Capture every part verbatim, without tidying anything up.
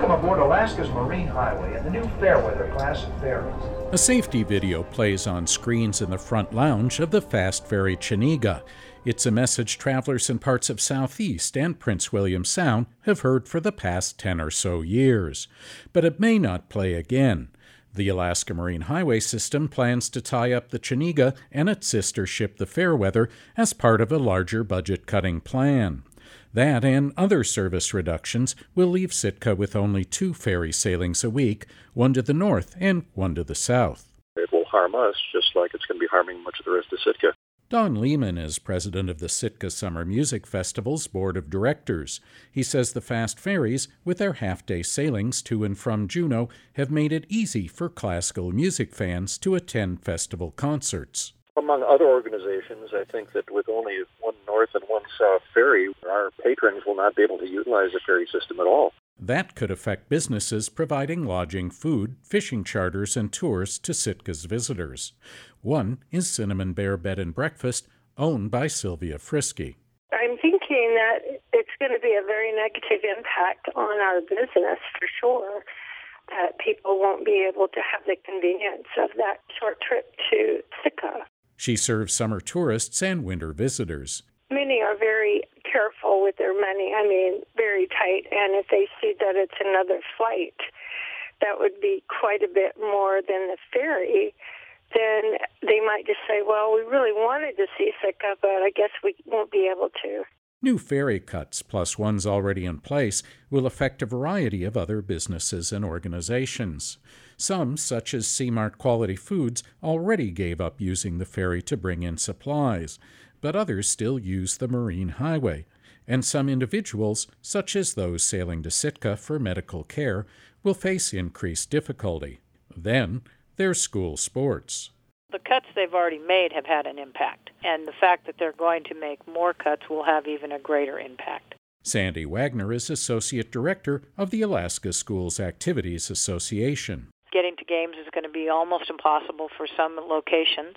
Welcome aboard Alaska's Marine Highway and the new Fairweather class of ferries. A safety video plays on screens in the front lounge of the fast ferry Chenega. It's a message travelers in parts of Southeast and Prince William Sound have heard for the past ten or so years. But it may not play again. The Alaska Marine Highway System plans to tie up the Chenega and its sister ship, the Fairweather, as part of a larger budget-cutting plan. That and other service reductions will leave Sitka with only two ferry sailings a week, one to the north and one to the south. It will harm us just like it's going to be harming much of the rest of Sitka. Don Lehman is president of the Sitka Summer Music Festival's board of directors. He says the fast ferries, with their half-day sailings to and from Juneau, have made it easy for classical music fans to attend festival concerts. Among other organizations, I think that with only one north and one south ferry, our patrons will not be able to utilize the ferry system at all. That could affect businesses providing lodging, food, fishing charters, and tours to Sitka's visitors. One is Cinnamon Bear Bed and Breakfast, owned by Sylvia Frisky. I'm thinking that it's going to be a very negative impact on our business for sure, that people won't be able to have the convenience of that short trip to Sitka. She serves summer tourists and winter visitors. Many are very careful with their money, I mean, very tight, and if they see that it's another flight that would be quite a bit more than the ferry, then they might just say, well, we really wanted to see Sitka, but I guess we won't be able to. New ferry cuts, plus ones already in place, will affect a variety of other businesses and organizations. Some, such as Seamart Quality Foods, already gave up using the ferry to bring in supplies, but others still use the Marine Highway. And some individuals, such as those sailing to Sitka for medical care, will face increased difficulty. Then, there's school sports. The cuts they've already made have had an impact, and the fact that they're going to make more cuts will have even a greater impact. Sandy Wagner is Associate Director of the Alaska Schools Activities Association. Getting to games is going to be almost impossible for some locations,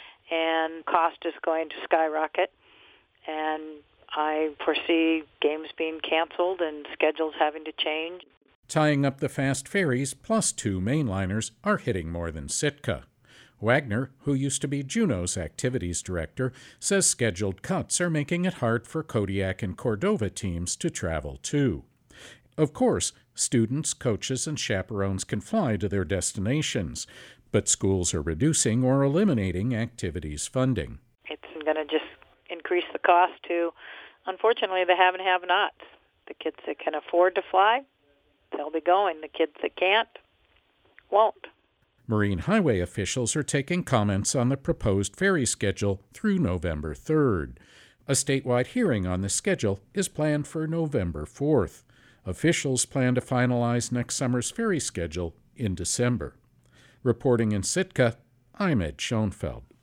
and cost is going to skyrocket, and I foresee games being canceled and schedules having to change. Tying up the fast ferries plus two mainliners are hitting more than Sitka. Wagner, who used to be Juneau's activities director, says scheduled cuts are making it hard for Kodiak and Cordova teams to travel too. Of course, students, coaches, and chaperones can fly to their destinations, but schools are reducing or eliminating activities funding. It's going to just increase the cost to, unfortunately, the have and have-nots. The kids that can afford to fly, they'll be going. The kids that can't, won't. Marine Highway officials are taking comments on the proposed ferry schedule through November third. A statewide hearing on the schedule is planned for November fourth. Officials plan to finalize next summer's ferry schedule in December. Reporting in Sitka, I'm Ed Schoenfeld.